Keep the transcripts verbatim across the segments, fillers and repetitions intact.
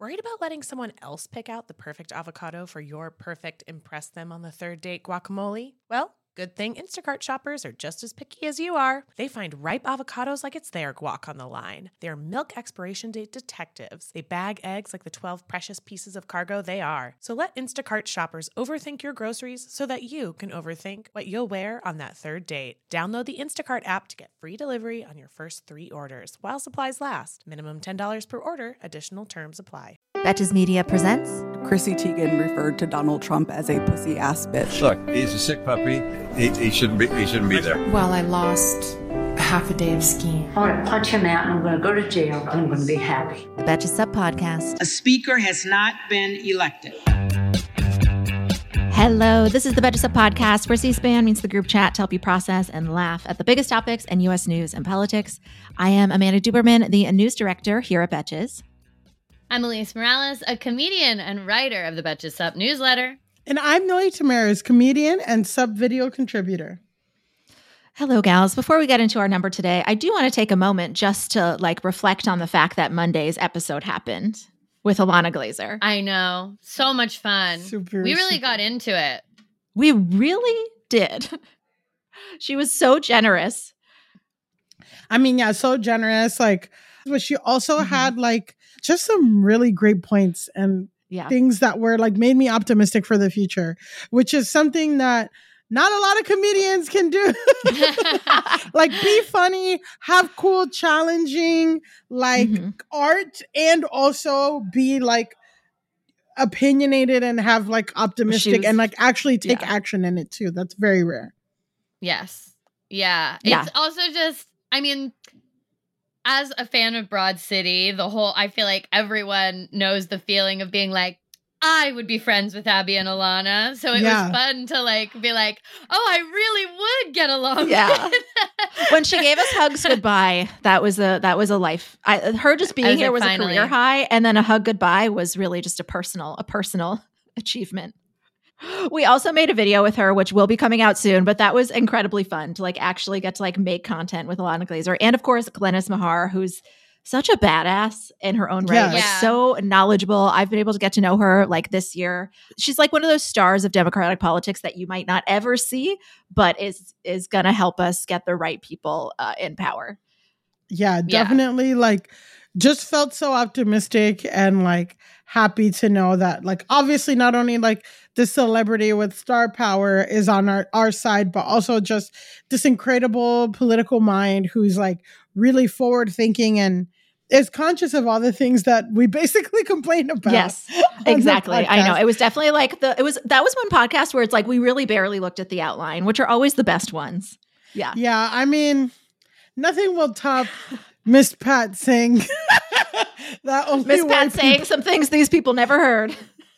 Worried about letting someone else pick out the perfect avocado for your perfect impress them on the third date guacamole? Well, good thing Instacart shoppers are just as picky as you are. They find ripe avocados like it's their guac on the line. They're milk expiration date detectives. They bag eggs like the twelve precious pieces of cargo they are. So let Instacart shoppers overthink your groceries so that you can overthink what you'll wear on that third date. Download the Instacart app to get free delivery on your first three orders while supplies last. Minimum ten dollars per order. Additional terms apply. Betches Media presents. Chrissy Teigen referred to Donald Trump as a pussy ass bitch. Look, he's a sick puppy. He, he shouldn't be. He shouldn't be there. Well, I lost half a day of skiing. I'm going to punch him out and I'm going to go to jail. I'm going to be happy. The Betches Sup Podcast. A speaker has not been elected. Hello, this is the Betches Sup Podcast, where C-SPAN meets the group chat to help you process and laugh at the biggest topics in U S news and politics. I am Amanda Duberman, the news director here at Betches. I'm Elise Morales, a comedian and writer of the Betches Sup newsletter. And I'm Noe Tamaris, comedian and sub-video contributor. Hello, gals. Before we get into our number today, I do want to take a moment just to like reflect on the fact that Monday's episode happened with Ilana Glazer. I know. So much fun. Super, we really super. got into it. We really did. She was so generous. I mean, yeah, so generous. Like, but she also Mm-hmm. had like just some really great points and Yeah. things that were like made me optimistic for the future, which is something that not a lot of comedians can do. Like, be funny, have cool, challenging, like Mhm. art, and also be like opinionated and have like optimistic was- and like actually take yeah. action in it too. That's very rare. Yes. Yeah. Yeah. It's also just, I mean, as a fan of Broad City, the whole, I feel like everyone knows the feeling of being like, I would be friends with Abby and Ilana. So it Yeah. was fun to like be like, oh, I really would get along. Yeah. with- When she gave us hugs goodbye, that was a that was a life. I, her just being was here like, was finally. a career high, and then a hug goodbye was really just a personal a personal achievement. We also made a video with her, which will be coming out soon, but that was incredibly fun to like actually get to like make content with Ilana Glazer, and of course Glennis Mahar, who's such a badass in her own right, Yes. like Yeah. so knowledgeable. I've been able to get to know her like this year. She's like one of those stars of Democratic politics that you might not ever see, but is is going to help us get the right people uh, in power. Yeah, Yeah. definitely. Like, just felt so optimistic and like happy to know that, like, obviously not only like the celebrity with star power is on our, our side, but also just this incredible political mind who's like really forward thinking and is conscious of all the things that we basically complain about. Yes, on the exactly. I know. podcast. It was definitely like the, it was, that was one podcast where it's like, we really barely looked at the outline, which are always the best ones. Yeah. Yeah, I mean, nothing will top Miss Pat saying that only Miss white Pat saying people- some things these people never heard.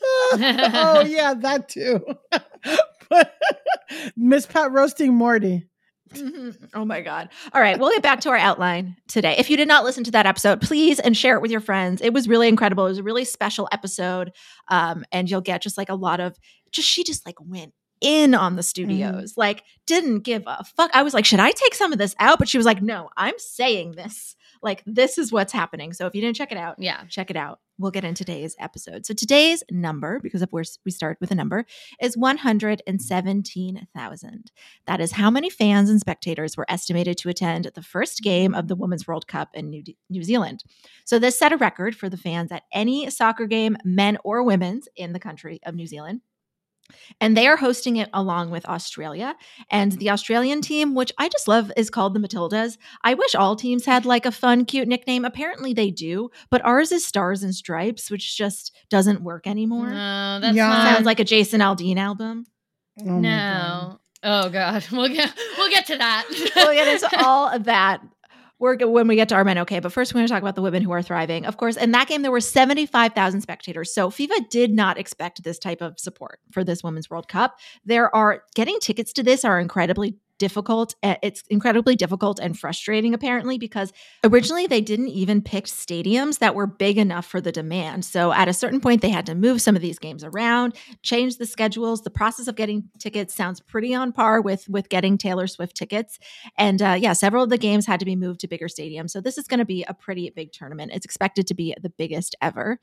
Oh yeah, that too. But Miss Pat roasting Morty. Mhm. Oh my God. All right. We'll get back to our outline today. If you did not listen to that episode, please and share it with your friends. It was really incredible. It was a really special episode. Um, and you'll get just like a lot of just, she just like went in on the studios, like didn't give a fuck. I was like, should I take some of this out? But she was like, no, I'm saying this. Like, this is what's happening. So if you didn't check it out, Yeah. check it out. We'll get into today's episode. So today's number, because of course we start with a number, is one hundred seventeen thousand. That is how many fans and spectators were estimated to attend the first game of the Women's World Cup in New, New Zealand. So this set a record for the fans at any soccer game, men or women's, in the country of New Zealand. And they are hosting it along with Australia. And the Australian team, which I just love, is called the Matildas. I wish all teams had like a fun, cute nickname. Apparently they do, but ours is Stars and Stripes, which just doesn't work anymore. No, that's Yeah. not. Sounds like a Jason Aldean album. Oh my God. no. Oh God. We'll get we'll get to that. We'll get into all of that. We're, when we get to our men, okay. But first, we're going to talk about the women who are thriving. Of course, in that game, there were seventy-five thousand spectators. So FIFA did not expect this type of support for this Women's World Cup. There are getting tickets to this are incredibly difficult. Uh, It's incredibly difficult and frustrating, apparently, because originally they didn't even pick stadiums that were big enough for the demand. So at a certain point, they had to move some of these games around, change the schedules. The process of getting tickets sounds pretty on par with, with getting Taylor Swift tickets. And uh, yeah, several of the games had to be moved to bigger stadiums. So this is going to be a pretty big tournament. It's expected to be the biggest ever.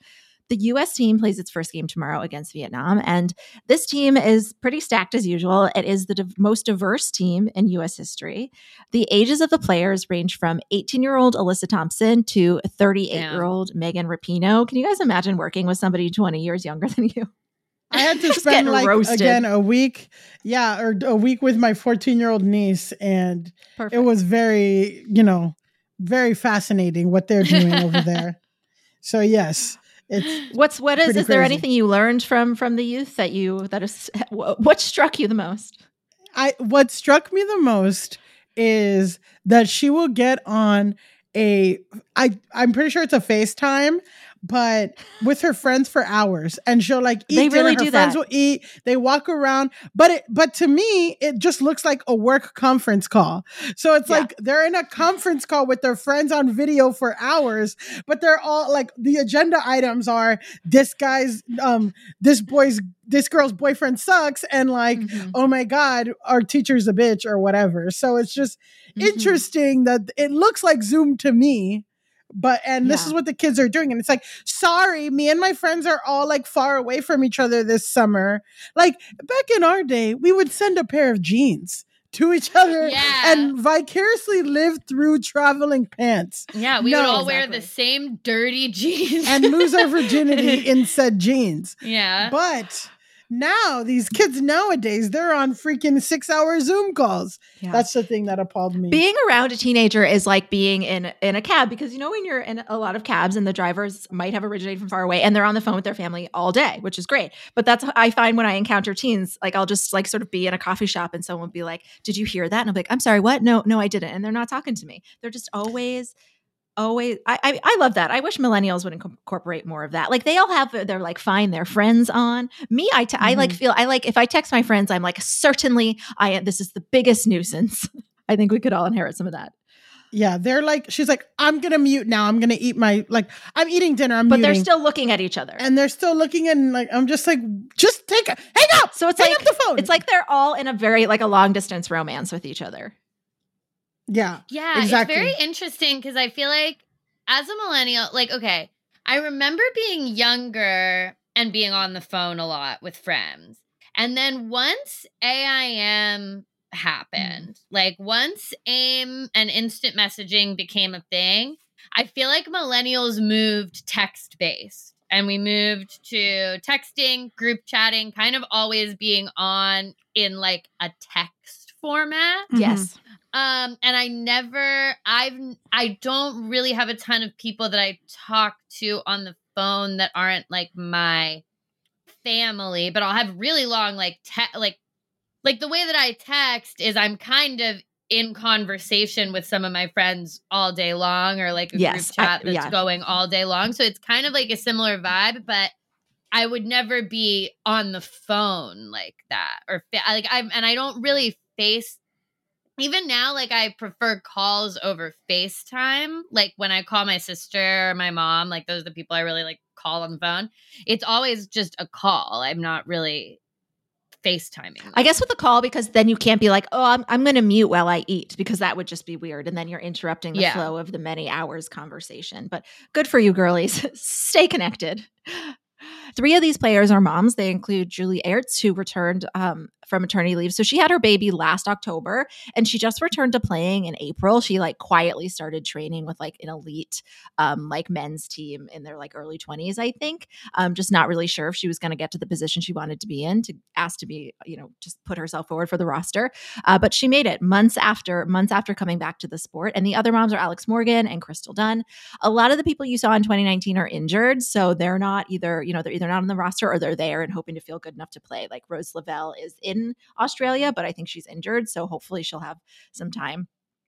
The U S team plays its first game tomorrow against Vietnam, and this team is pretty stacked as usual. It is the div- most diverse team in U S history. The ages of the players range from eighteen-year-old Alyssa Thompson to thirty-eight-year-old Megan Rapinoe. Can you guys imagine working with somebody twenty years younger than you? I had to Just spend getting like roasted. again a week, yeah, or a week with my fourteen-year-old niece, and Perfect. it was very, you know, very fascinating what they're doing over there. So yes, it's What's what is pretty is there crazy. anything you learned from from the youth that you that is what struck you the most? I what struck me the most is that she will get on a I I'm pretty sure it's a FaceTime, but with her friends for hours, and she'll like eat They dinner. really Her do friends that. will eat. They walk around, but it but to me it just looks like a work conference call. So it's Yeah. like they're in a conference call with their friends on video for hours, but they're all like the agenda items are this guy's um this boy's this girl's boyfriend sucks, and like Mhm. oh my god, our teacher's a bitch or whatever. So it's just Mhm. interesting that it looks like Zoom to me, but and this Yeah. is what the kids are doing, and it's like, sorry, me and my friends are all like far away from each other this summer. Like back in our day, we would send a pair of jeans to each other Yeah. and vicariously live through traveling pants Yeah, we No, would all wear exactly. the same dirty jeans and lose our virginity in said jeans. Yeah. But now these kids nowadays, they're on freaking six-hour Zoom calls. Yeah. That's the thing that appalled me. Being around a teenager is like being in in a cab, because you know when you're in a lot of cabs and the drivers might have originated from far away and they're on the phone with their family all day, which is great. But that's I find when I encounter teens, like I'll just like sort of be in a coffee shop and someone will be like, "Did you hear that?" And I'll be like, "I'm sorry, what? No, no, I didn't." And they're not talking to me. They're just always always I, I I love that. I wish millennials would inc- incorporate more of that. Like they all have their, their like find their friends on. Me, I t- I like feel I like if I text my friends, I'm like, certainly I am. This is the biggest nuisance. I think we could all inherit some of that. Yeah, they're like, she's like, I'm gonna mute now. I'm gonna eat my like, I'm eating dinner. I'm But muting. they're still looking at each other. and they're still looking, and like, I'm just like, just take a hang up. So it's hang like up the phone. it's like they're all in a very like a long distance romance with each other. yeah, Yeah, exactly. it's very interesting because I feel like as a millennial, like, okay, I remember being younger and being on the phone a lot with friends. And then once A I M happened, Mm. like once AIM and instant messaging became a thing, I feel like millennials moved text based. And we moved to texting, group chatting, kind of always being on in like a text format. Mhm. Yes. Um, and I never, I've, I don't really have a ton of people that I talk to on the phone that aren't like my family, but I'll have really long, like, te- like, like the way that I text is I'm kind of in conversation with some of my friends all day long, or like a Yes, group chat I- that's yeah. going all day long. So it's kind of like a similar vibe, but I would never be on the phone like that, or fa- like I'm, and I don't really face. Even now, like I prefer calls over FaceTime. Like when I call my sister or my mom, like those are the people I really like call on the phone. It's always just a call. I'm not really FaceTiming. I guess with the call, because then you can't be like, oh, I'm I'm going to mute while I eat, because that would just be weird, and then you're interrupting the Yeah. flow of the many hours conversation. But good for you, girlies. Stay connected. Three of these players are moms. They include Julie Ertz, who returned um, from maternity leave. So she had her baby last October, and she just returned to playing in April. She like quietly started training with like an elite um, like men's team in their like early twenties, I think. Um, just not really sure if she was going to get to the position she wanted to be in, to ask to be, you know, just put herself forward for the roster. Uh, but she made it months after months after coming back to the sport. And the other moms are Alex Morgan and Crystal Dunn. A lot of the people you saw in twenty nineteen are injured, so they're not either, you know, they're either not on the roster or they're there and hoping to feel good enough to play. Like Rose Lavelle is in Australia, but I think she's injured, so hopefully she'll have some time.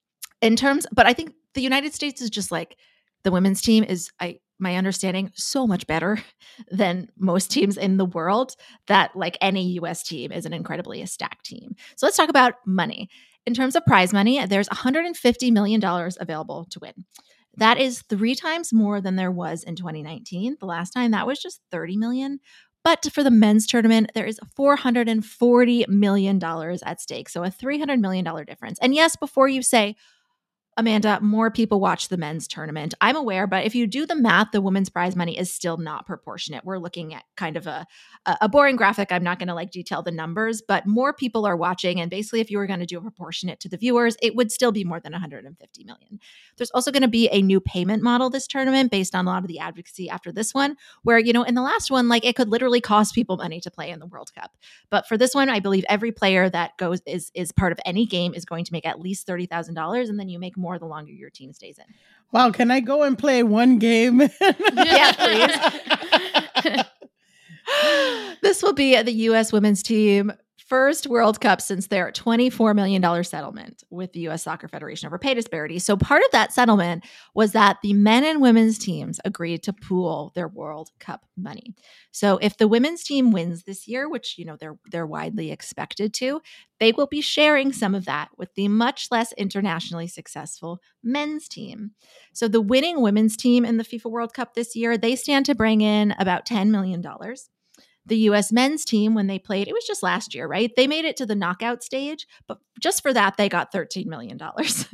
In terms, but I think the United States is just like, the women's team is, I my understanding, so much better than most teams in the world, that like any U S team is an incredibly stacked team. So let's talk about money. In terms of prize money, there's one hundred fifty million dollars available to win. That is three times more than there was in twenty nineteen. The last time that was just thirty million dollars. But for the men's tournament, there is four hundred forty million dollars at stake. So a three hundred million dollars difference. And yes, before you say, Amanda, more people watch the men's tournament. I'm aware, but if you do the math, the women's prize money is still not proportionate. We're looking at kind of a, a boring graphic. I'm not going to like detail the numbers, but more people are watching. And basically, if you were going to do a proportionate to the viewers, it would still be more than one hundred fifty million. There's also going to be a new payment model this tournament based on a lot of the advocacy after this one, where, you know, in the last one, like it could literally cost people money to play in the World Cup. But for this one, I believe every player that goes is is part of any game is going to make at least thirty thousand dollars, and then you make more the longer your team stays in. Wow, can I go and play one game? Yeah, please. This will be the U S women's team first World Cup since their twenty-four million dollars settlement with the U S Soccer Federation over pay disparity. So part of that settlement was that the men and women's teams agreed to pool their World Cup money. So if the women's team wins this year, which, you know, they're they're widely expected to, they will be sharing some of that with the much less internationally successful men's team. So the winning women's team in the FIFA World Cup this year, they stand to bring in about ten million dollars. The U S men's team, when they played, it was just last year, right? They made it to the knockout stage, but just for that, they got thirteen million dollars.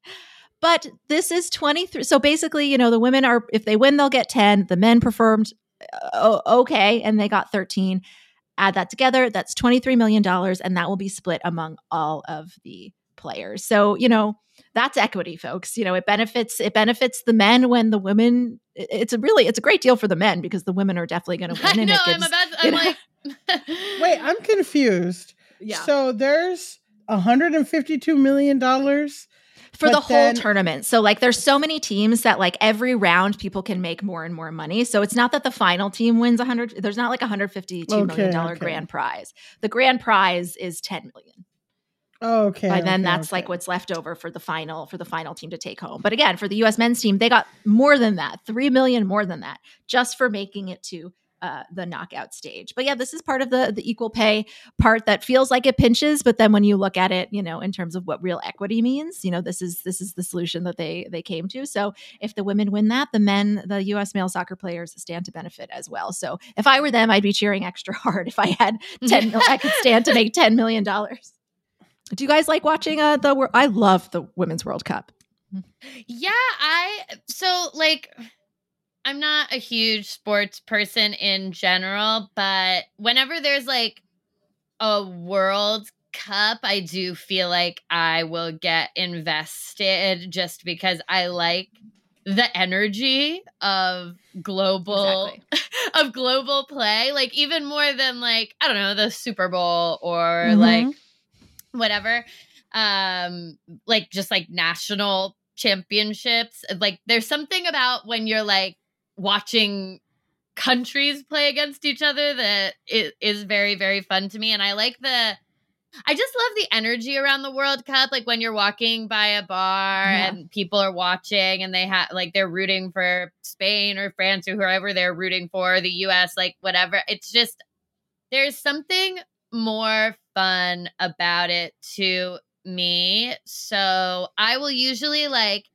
But this is twenty-three. So basically, you know, the women are, if they win, they'll get ten. The men performed uh, okay, and they got thirteen. Add that together, that's twenty-three million dollars, and that will be split among all of the players. So, you know, that's equity, folks. You know, it benefits it benefits the men when the women. It's a really it's a great deal for the men because the women are definitely going to win. I know. And it I'm gives, about. To, I'm know, like. Wait, I'm confused. Yeah. So there's one hundred fifty-two million dollars for the whole then, tournament. So like there's so many teams that like every round people can make more and more money. So it's not that the final team wins one hundred. There's not like a one hundred fifty-two okay, million dollars okay. grand prize. The grand prize is ten million. Oh, okay. By then okay, that's okay. like what's left over for the final for the final team to take home. But again, for the U S men's team, they got more than that, three million more than that, just for making it to uh, the knockout stage. But yeah, this is part of the the equal pay part that feels like it pinches. But then when you look at it, you know, in terms of what real equity means, you know, this is this is the solution that they they came to. So if the women win that, the men, the U S male soccer players stand to benefit as well. So if I were them, I'd be cheering extra hard. If I had ten, mil- I could stand to make ten million dollars. Do you guys like watching uh, the? I love the Women's World Cup. Yeah, I so like I'm not a huge sports person in general, but whenever there's like a World Cup, I do feel like I will get invested just because I like the energy of global Exactly. of global play, like even more than like I don't know, the Super Bowl or Mhm. like whatever, um like just like national championships. Like there's something about when you're like watching countries play against each other that it is very, very fun to me. And I like the I just love the energy around the World Cup, like when you're walking by a bar Yeah. and people are watching and they have like they're rooting for Spain or France or whoever they're rooting for, the U S, like whatever. It's just there's something more fun about it to me. So I will usually like,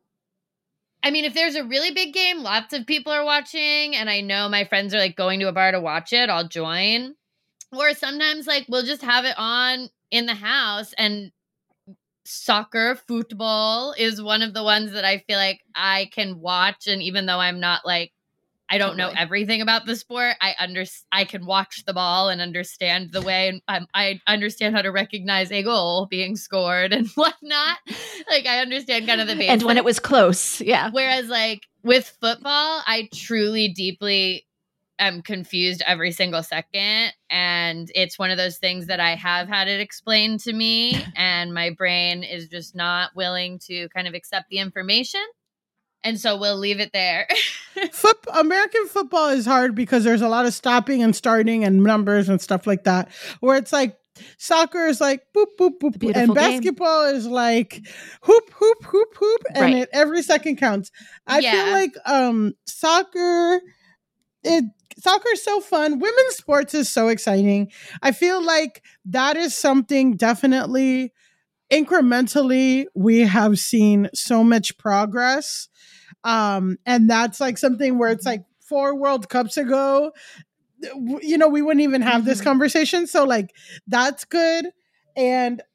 I mean, if there's a really big game, lots of people are watching, and I know my friends are like going to a bar to watch it, I'll join. Or sometimes like we'll just have it on in the house, and soccer, football is one of the ones that I feel like I can watch. And even though I'm not like, I don't Totally. know everything about the sport, I under I can watch the ball and understand the way, and um, I understand how to recognize a goal being scored and whatnot. Like I understand kind of the basics. And when it was close, yeah. Whereas like with football, I truly deeply am confused every single second. And it's one of those things that I have had it explained to me, and my brain is just not willing to kind of accept the information. And so we'll leave it there. Foot, American football is hard because there's a lot of stopping and starting and numbers and stuff like that. Where it's like soccer is like boop, boop, boop. Beautiful And game. basketball is like hoop, hoop, hoop, hoop. And Right. it, every second counts. I Yeah. feel like um, soccer, it soccer is so fun. Women's sports is so exciting. I feel like that is something definitely incrementally we have seen so much progress. Um, and that's like something where it's like four World Cups ago, w- you know, we wouldn't even have this Mhm. conversation. So like, that's good. And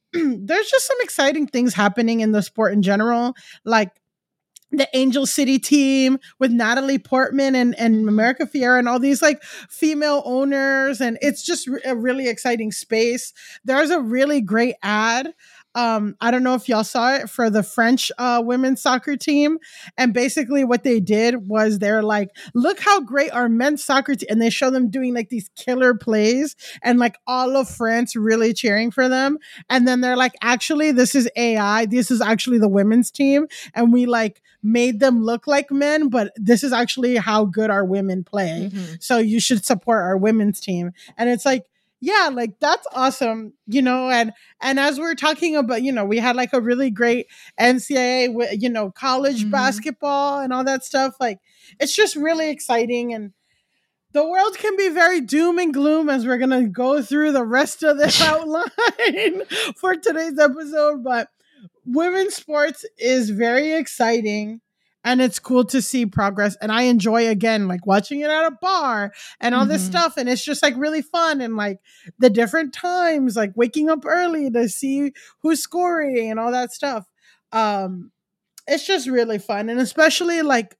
there's just some exciting things happening in the sport in general, like the Angel City team with Natalie Portman and, and America Fiera and all these like female owners. And it's just a really exciting space. There's a really great ad. Um, I don't know if y'all saw it for the French uh, women's soccer team. And basically what they did was they're like, look how great our men's soccer team, and they show them doing like these killer plays and like all of France really cheering for them. And then they're like, actually, this is A I. This is actually the women's team. And we like made them look like men, but this is actually how good our women play. Mm-hmm. So you should support our women's team. And it's like, yeah, like that's awesome, you know, and and as we're talking about, you know, we had like a really great N C double A, you know, college mm-hmm. basketball and all that stuff. Like, it's just really exciting. And the world can be very doom and gloom as we're going to go through the rest of this outline for today's episode. But women's sports is very exciting. And it's cool to see progress. And I enjoy, again, like watching it at a bar and all mm-hmm. this stuff. And it's just like really fun. And like the different times, like waking up early to see who's scoring and all that stuff. Um, it's just really fun. And especially like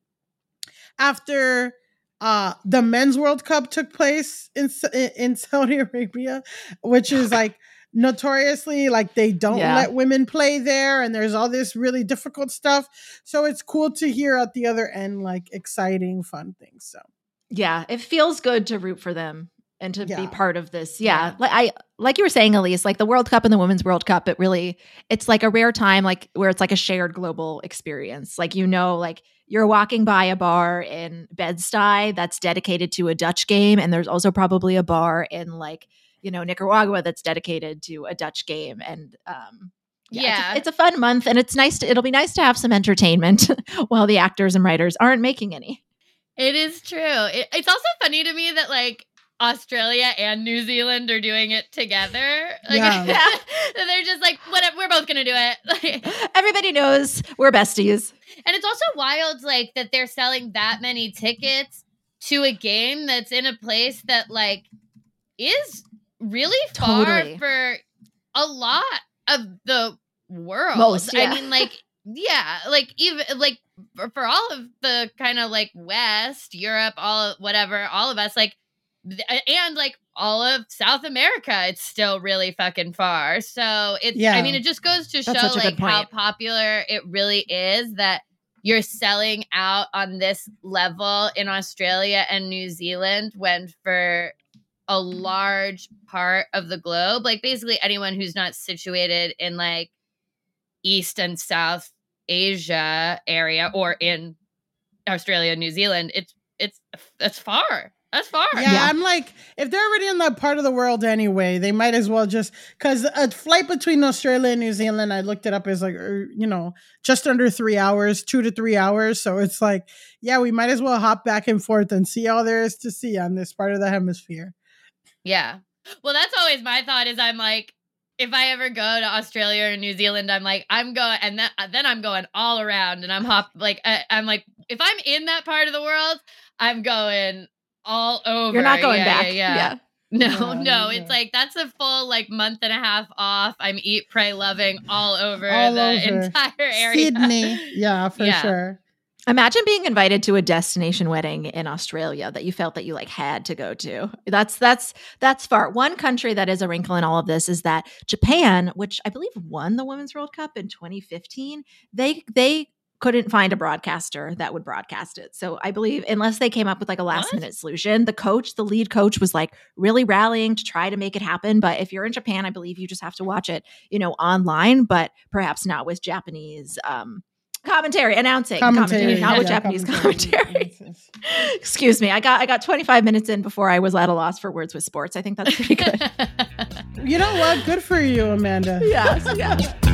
after uh, the Men's World Cup took place in, in Saudi Arabia, which is like, notoriously like they don't yeah. let women play there, and there's all this really difficult stuff. So it's cool to hear at the other end like exciting, fun things. So yeah, it feels good to root for them and to yeah. be part of this. Yeah. yeah. Like I like you were saying, Elise, like the World Cup and the Women's World Cup, it really it's like a rare time like where it's like a shared global experience. Like, you know, like you're walking by a bar in Bed-Stuy that's dedicated to a Dutch game, and there's also probably a bar in like, you know, Nicaragua that's dedicated to a Dutch game. And um, yeah, yeah. It's, a, it's a fun month, and it's nice to, it'll be nice to have some entertainment while the actors and writers aren't making any. It is true. It, it's also funny to me that like Australia and New Zealand are doing it together. Like, yeah. They're just like, whatever, we're both going to do it. Everybody knows we're besties. And it's also wild, like, that they're selling that many tickets to a game that's in a place that like is really far totally. for a lot of the world. Most, yeah. I mean, like, yeah, like even like for, for all of the kind of like West, Europe, all whatever, all of us, like, and like all of South America, it's still really fucking far. So it's, yeah. I mean, it just goes to That's show like how popular it really is that you're selling out on this level in Australia and New Zealand, when for a large part of the globe, like basically anyone who's not situated in like East and South Asia area or in Australia, New Zealand, it's it's that's far. That's far. Yeah, yeah, I'm like, if they're already in that part of the world anyway, they might as well just, because a flight between Australia and New Zealand, I looked it up, is like, you know, just under three hours, two to three hours. So it's like, yeah, we might as well hop back and forth and see all there is to see on this part of the hemisphere. Yeah. Well, that's always my thought is I'm like, if I ever go to Australia or New Zealand, I'm like, I'm going, and then, then I'm going all around, and I'm hop, like, I, I'm like, if I'm in that part of the world, I'm going all over. You're not going yeah, back. Yeah, yeah. yeah. No, yeah, no. yeah. It's like, that's a full like month and a half off. I'm eat, pray, loving all over all the over. entire area. Sydney. Yeah, for Yeah. sure. Imagine being invited to a destination wedding in Australia that you felt that you like had to go to. That's that's that's far. One country that is a wrinkle in all of this is that Japan, which I believe won the Women's World Cup in twenty fifteen, they they couldn't find a broadcaster that would broadcast it. So I believe unless they came up with like a last What? minute solution, the coach, the lead coach was like really rallying to try to make it happen. But if you're in Japan, I believe you just have to watch it, you know, online, but perhaps not with Japanese um, commentary, announcing, Commentary, commentary, not yeah, with yeah, Japanese commentary. commentary. Excuse me. I got I got twenty-five minutes in before I was at a loss for words with sports. I think that's pretty good. You know what? Good for you, Amanda. Yes, yeah.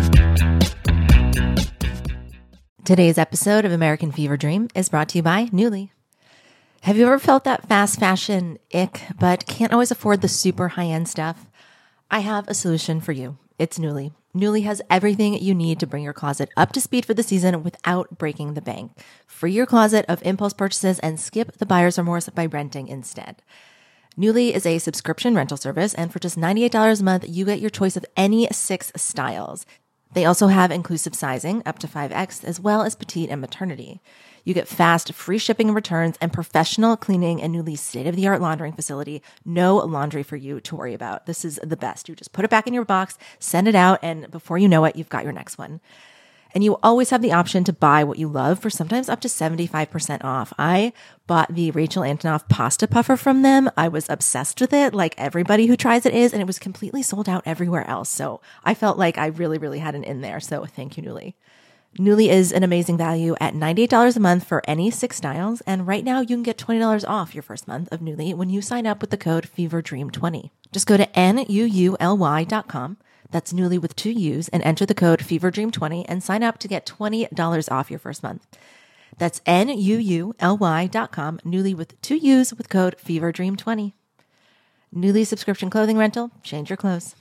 Today's episode of American Fever Dream is brought to you by Nuuly. Have you ever felt that fast fashion ick, but can't always afford the super high-end stuff? I have a solution for you. It's Nuuly. Nuuly has everything you need to bring your closet up to speed for the season without breaking the bank. Free your closet of impulse purchases and skip the buyer's remorse by renting instead. Nuuly is a subscription rental service, and for just ninety-eight dollars a month, you get your choice of any six styles. They also have inclusive sizing, up to five X, as well as petite and maternity. You get fast, free shipping and returns, and professional cleaning in Nuuly's state-of-the-art laundering facility. No laundry for you to worry about. This is the best. You just put it back in your box, send it out, and before you know it, you've got your next one. And you always have the option to buy what you love for sometimes up to seventy-five percent off. I bought the Rachel Antonoff pasta puffer from them. I was obsessed with it, like everybody who tries it is, and it was completely sold out everywhere else. So I felt like I really, really had an in there. So thank you, Nuuly. Nuuly is an amazing value at ninety-eight dollars a month for any six styles. And right now you can get twenty dollars off your first month of Nuuly when you sign up with the code fever dream twenty. Just go to N U U L Y dot com. That's Nuuly with two U's, and enter the code fever dream twenty and sign up to get twenty dollars off your first month. That's N U U L Y dot com, Nuuly with two U's with code fever dream twenty. Nuuly subscription clothing rental. Change your clothes.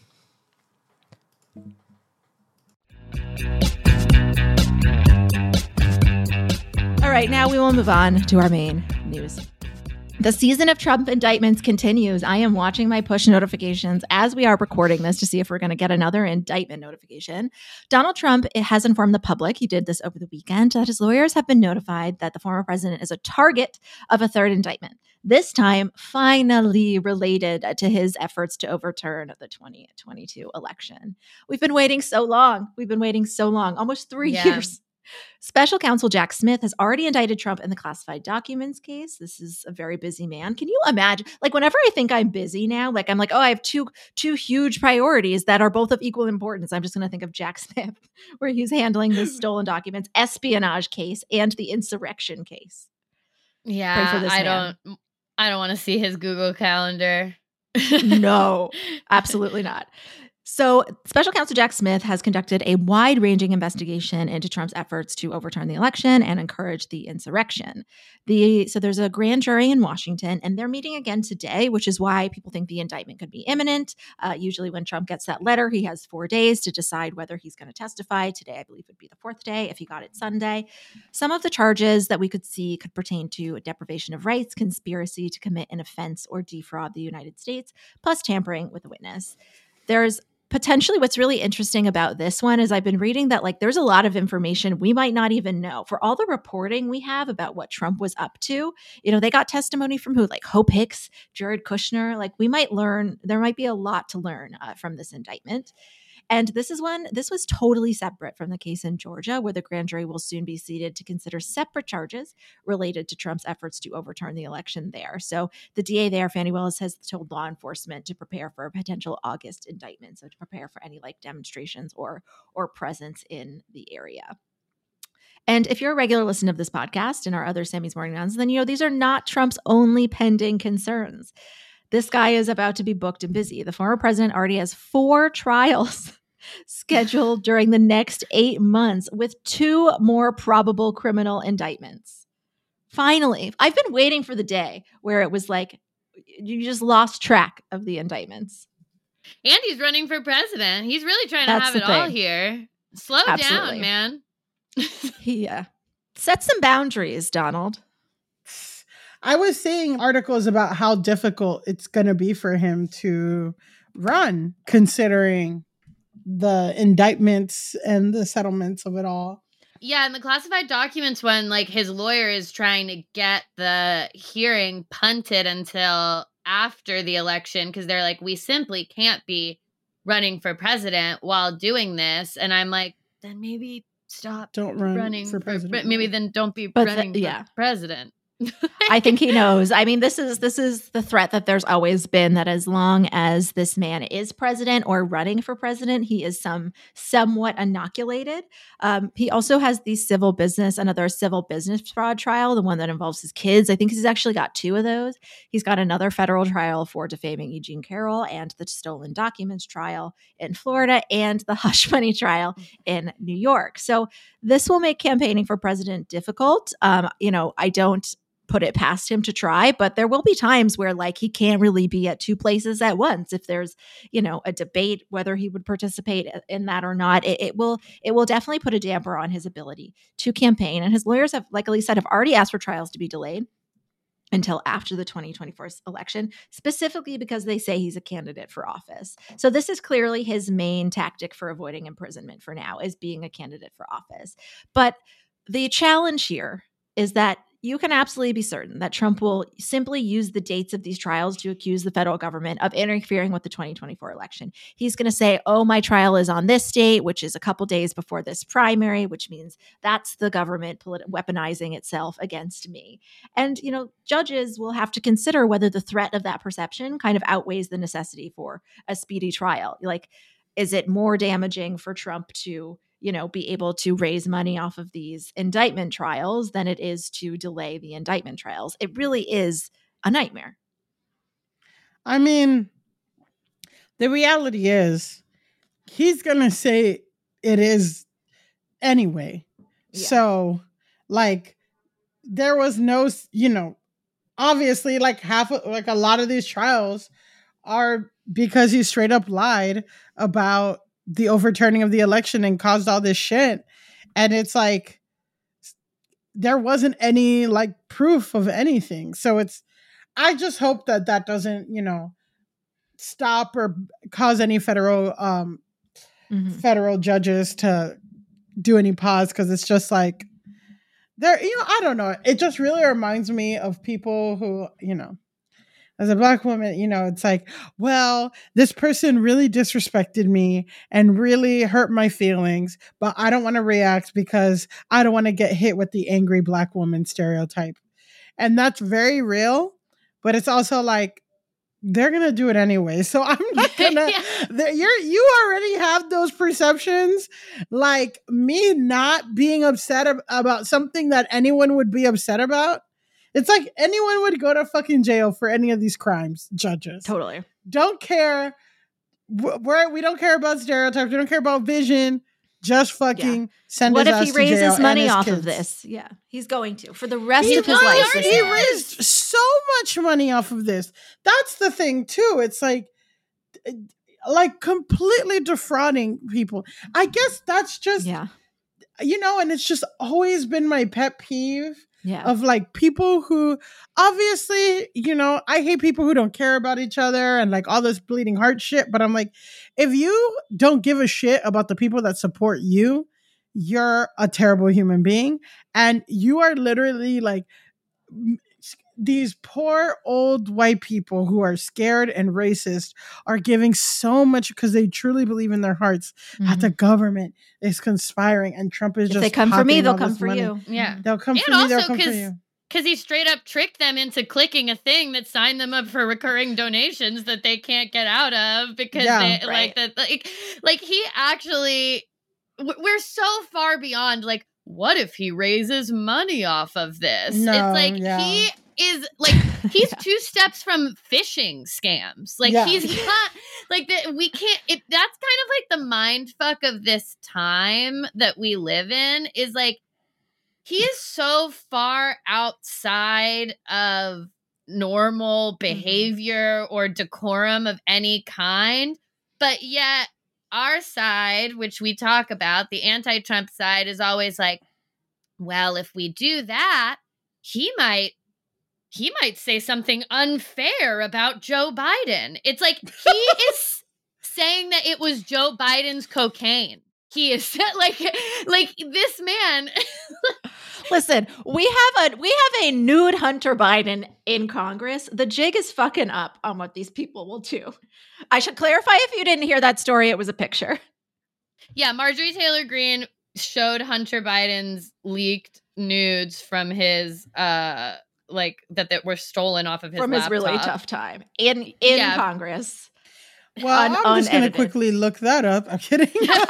All right, now we will move on to our main news. The season of Trump indictments continues. I am watching my push notifications as we are recording this to see if we're going to get another indictment notification. Donald Trump has informed the public, he did this over the weekend, that his lawyers have been notified that the former president is a target of a third indictment. This time, finally related to his efforts to overturn the twenty twenty-two election. We've been waiting so long. We've been waiting so long, almost three Yeah. years. Special counsel Jack Smith has already indicted Trump in the classified documents case. This is a very busy man. Can you imagine? Like, whenever I think I'm busy now, like I'm like, oh, I have two two huge priorities that are both of equal importance. I'm just going to think of Jack Smith, where he's handling this stolen documents, espionage case, and the insurrection case. Yeah, Pray for this I man. don't. I don't want to see his Google Calendar. No, absolutely not. So, Special Counsel Jack Smith has conducted a wide-ranging investigation into Trump's efforts to overturn the election and encourage the insurrection. The so there's a grand jury in Washington, and they're meeting again today, which is why people think the indictment could be imminent. Uh, usually, when Trump gets that letter, he has four days to decide whether he's going to testify. Today, I believe, would be the fourth day if he got it Sunday. Some of the charges that we could see could pertain to deprivation of rights, conspiracy to commit an offense or defraud the United States, plus tampering with a witness. There's potentially what's really interesting about this one is I've been reading that like there's a lot of information we might not even know. For all the reporting we have about what Trump was up to, you know, they got testimony from who? Like Hope Hicks, Jared Kushner. Like we might learn, there might be a lot to learn uh, from this indictment. And this is one, this was totally separate from the case in Georgia, where the grand jury will soon be seated to consider separate charges related to Trump's efforts to overturn the election there. So the D A there, Fani Willis, has told law enforcement to prepare for a potential August indictment. So to prepare for any like demonstrations or or presence in the area. And if you're a regular listener of this podcast and our other Sammy's Morning Nuns, then you know these are not Trump's only pending concerns. This guy is about to be booked and busy. The former president already has four trials scheduled during the next eight months with two more probable criminal indictments. Finally, I've been waiting for the day where it was like you just lost track of the indictments. And he's running for president. He's really trying That's to have the it all thing. here. Slow Absolutely. down, man. He uh, set some boundaries, Donald. I was seeing articles about how difficult it's going to be for him to run, considering the indictments and the settlements of it all. Yeah, and the classified documents when like his lawyer is trying to get the hearing punted until after the election because they're like, we simply can't be running for president while doing this. And I'm like, then maybe stop Don't run running for president. maybe then don't be But the- running yeah. for president. I think he knows. I mean, this is this is the threat that there's always been, that as long as this man is president or running for president, he is some somewhat inoculated. Um, he also has the civil business, another civil business fraud trial, the one that involves his kids. I think he's actually got two of those. He's got another federal trial for defaming E. Jean Carroll and the stolen documents trial in Florida and the hush money trial in New York. So this will make campaigning for president difficult. Um, you know, I don't put it past him to try, but there will be times where like he can't really be at two places at once. If there's, you know, a debate whether he would participate in that or not, it, it will it will definitely put a damper on his ability to campaign. And his lawyers have, like Elise said, have already asked for trials to be delayed. until after the twenty twenty-four election, specifically because they say he's a candidate for office. So this is clearly his main tactic for avoiding imprisonment for now, is being a candidate for office. But the challenge here is that you can absolutely be certain that Trump will simply use the dates of these trials to accuse the federal government of interfering with the twenty twenty-four election. He's going to say, oh, my trial is on this date, which is a couple days before this primary, which means that's the government polit- weaponizing itself against me. And, you know, judges will have to consider whether the threat of that perception kind of outweighs the necessity for a speedy trial. Like, is it more damaging for Trump to, you know, be able to raise money off of these indictment trials than it is to delay the indictment trials? It really is a nightmare. I mean, the reality is he's going to say it is anyway. Yeah. So, like, there was no, you know, obviously, like half of, like a lot of these trials are because he straight up lied about the overturning of the election and caused all this shit. And it's like, there wasn't any like proof of anything. So it's, I just hope that that doesn't, you know, stop or cause any federal, um, mm-hmm. federal judges to do any pause. Cause it's just like, there, you know, I don't know. It just really reminds me of people who, you know, as a Black woman, you know, it's like, well, this person really disrespected me and really hurt my feelings, but I don't want to react because I don't want to get hit with the angry Black woman stereotype. And that's very real, but it's also like, they're going to do it anyway. So I'm not going to, yeah. you're, you already have those perceptions. Like me not being upset ab- about something that anyone would be upset about. It's like anyone would go to fucking jail for any of these crimes, judges. Totally. Don't care. We're, we don't care about stereotypes. We don't care about vision. Just fucking yeah. send what his ass to jail. What if he raises money off kids. of this? Yeah. He's going to. For the rest he of his life. He raised so much money off of this. That's the thing, too. It's like, like completely defrauding people. I guess that's just, yeah. you know, and it's just always been my pet peeve. Yeah. Of like people who obviously, you know, I hate people who don't care about each other and like all this bleeding heart shit. But I'm like, if you don't give a shit about the people that support you, you're a terrible human being. And you are literally like m- these poor old white people who are scared and racist are giving so much because they truly believe in their hearts mm-hmm. that the government is conspiring and Trump is if just they come for me, they'll come for money. you. Yeah. They'll come and for me, they'll also come for you. Because he straight up tricked them into clicking a thing that signed them up for recurring donations that they can't get out of because yeah, they right. like that like like he actually we're so far beyond like what if he raises money off of this? No, it's like yeah. he is like he's yeah. two steps from phishing scams. Like yeah. he's not like that. We can't. It, that's kind of like the mind fuck of this time that we live in. Is like he is so far outside of normal behavior mm-hmm. or decorum of any kind, but yet our side, which we talk about, the anti-Trump side, is always like, well, if we do that, he might. He might say something unfair about Joe Biden. It's like he is saying that it was Joe Biden's cocaine. He is like, like this man. Listen, we have a we have a nude Hunter Biden in Congress. The jig is fucking up on what these people will do. I should clarify if you didn't hear that story, it was a picture. Yeah, Marjorie Taylor Greene showed Hunter Biden's leaked nudes from his uh. like that that were stolen off of his from laptop. his really tough time in in yeah. Congress. Well, Un- I'm just going to quickly look that up. I'm kidding.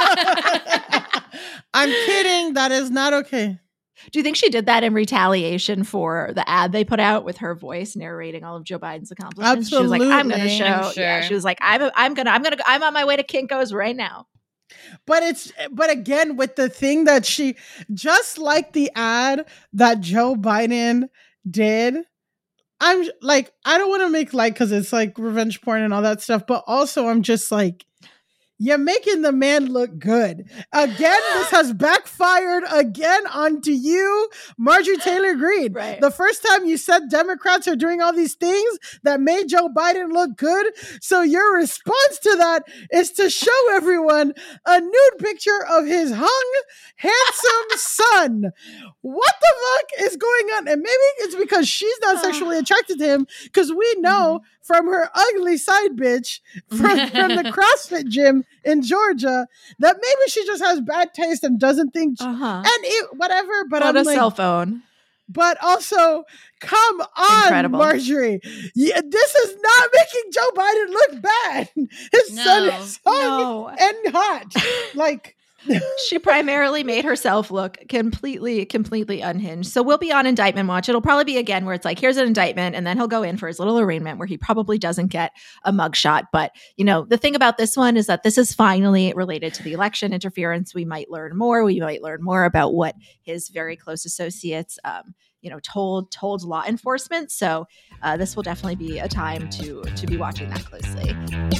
I'm kidding. That is not okay. Do you think she did that in retaliation for the ad they put out with her voice narrating all of Joe Biden's accomplishments? Absolutely. She was like, "I'm going to show." Sure. Yeah, she was like, "I'm I'm going to I'm going to I'm on my way to Kinko's right now." But it's but again with the thing that she just like the ad that Joe Biden did, I'm like, I don't want to make light because it's like revenge porn and all that stuff, but also I'm just like, you're making the man look good. Again, this has backfired again onto you, Marjorie Taylor Greene. Right. The first time you said Democrats are doing all these things that made Joe Biden look good. So your response to that is to show everyone a nude picture of his hung, handsome son. What the fuck is going on? And maybe it's because she's not sexually attracted to him, because we know mm-hmm. from her ugly side bitch from, from the CrossFit gym in Georgia that maybe she just has bad taste and doesn't think uh-huh. and it, whatever. But on I'm a like, cell phone. But also, come on, Incredible. Marjorie. Yeah, this is not making Joe Biden look bad. His No. son is hung No. and hot. Like. She primarily made herself look completely, completely unhinged. So we'll be on indictment watch. It'll probably be again where it's like, here's an indictment, and then he'll go in for his little arraignment where he probably doesn't get a mugshot. But, you know, the thing about this one is that this is finally related to the election interference. We might learn more. We might learn more about what his very close associates, um, you know, told told law enforcement. So uh, this will definitely be a time to to be watching that closely.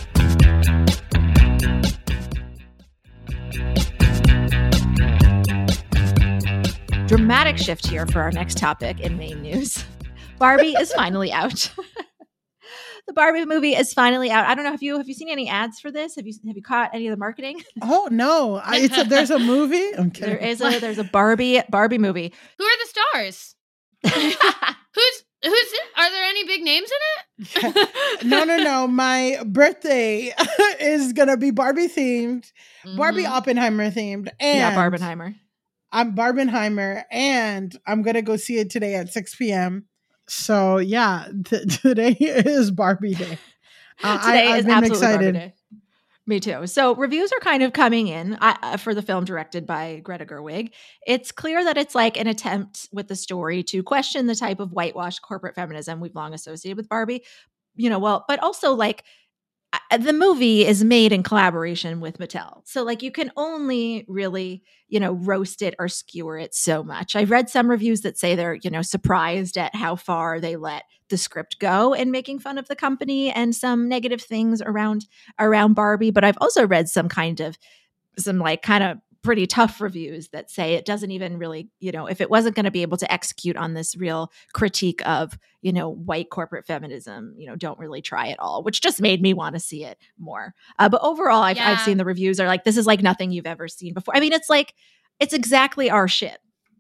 Dramatic shift here for our next topic in main news. Barbie is finally out. The Barbie movie is finally out. I don't know. Have you have you seen any ads for this? Have you have you caught any of the marketing? Oh no! I, it's a, there's a movie. I'm kidding. There is a there's a Barbie Barbie movie. Who are the stars? who's who's it? Are there any big names in it? no, no, no. My birthday is gonna be Barbie themed, mm-hmm. Barbie Oppenheimer themed, and yeah, Barbenheimer. I'm Barbenheimer, and I'm gonna go see it today at six p.m. So yeah, th- today is Barbie Day. Uh, today I, is I've been absolutely excited. Barbie Day. Me too. So reviews are kind of coming in uh, for the film directed by Greta Gerwig. It's clear that it's like an attempt with the story to question the type of whitewashed corporate feminism we've long associated with Barbie. You know, well, but also like uh, the movie is made in collaboration with Mattel. So like you can only really, you know, roast it or skewer it so much. I've read some reviews that say they're, you know, surprised at how far they let the script go in making fun of the company and some negative things around around Barbie. But I've also read some kind of some like kind of pretty tough reviews that say it doesn't even really, you know, if it wasn't going to be able to execute on this real critique of, you know, white corporate feminism, you know, don't really try at all, which just made me want to see it more. Uh, but overall, I've, Yeah. I've seen the reviews are like, this is like nothing you've ever seen before. I mean, it's like, it's exactly our shit.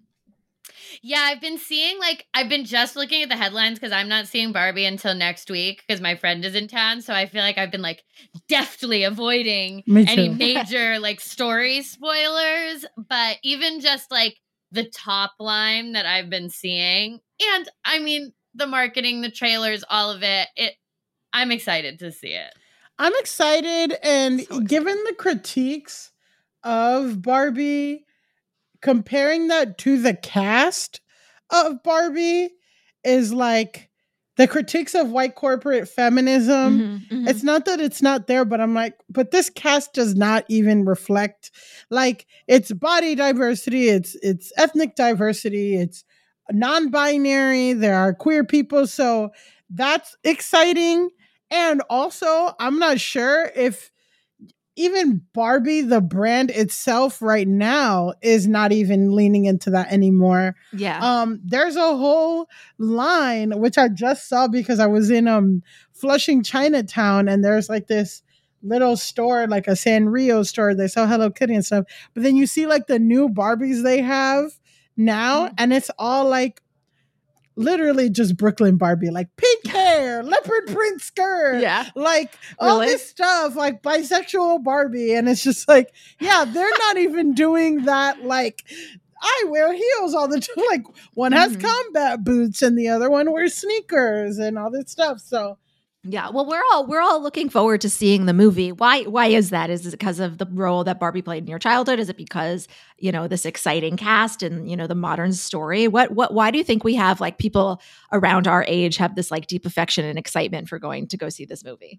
Yeah, I've been seeing like I've been just looking at the headlines because I'm not seeing Barbie until next week because my friend is in town. So I feel like I've been like deftly avoiding Me any too. major like story spoilers. But even just like the top line that I've been seeing, and I mean the marketing, the trailers, all of it, it I'm excited to see it. I'm excited, and So excited. given the critiques of Barbie, comparing that to the cast of Barbie is like the critiques of white corporate feminism. Mm-hmm, mm-hmm. It's not that it's not there, but I'm like, but this cast does not even reflect like it's body diversity, it's it's ethnic diversity, it's non-binary, there are queer people, so that's exciting. And also, I'm not sure if even Barbie, the brand itself right now, is not even leaning into that anymore. Yeah. Um, there's a whole line, which I just saw because I was in um Flushing, Chinatown, and there's like this little store, like a Sanrio store. They sell Hello Kitty and stuff. But then you see like the new Barbies they have now, mm-hmm. and it's all like literally just Brooklyn Barbie, like pink hair, leopard print skirt, Yeah. like all Really? this stuff, like bisexual Barbie. And it's just like, yeah, they're not even doing that. Like, I wear heels all the time. Like, one has Mhm. combat boots and the other one wears sneakers and all this stuff. So, Yeah, well, we're all we're all looking forward to seeing the movie. Why why is that? Is it because of the role that Barbie played in your childhood? Is it because, you know, this exciting cast and, you know, the modern story? What what why do you think we have like people around our age have this like deep affection and excitement for going to go see this movie?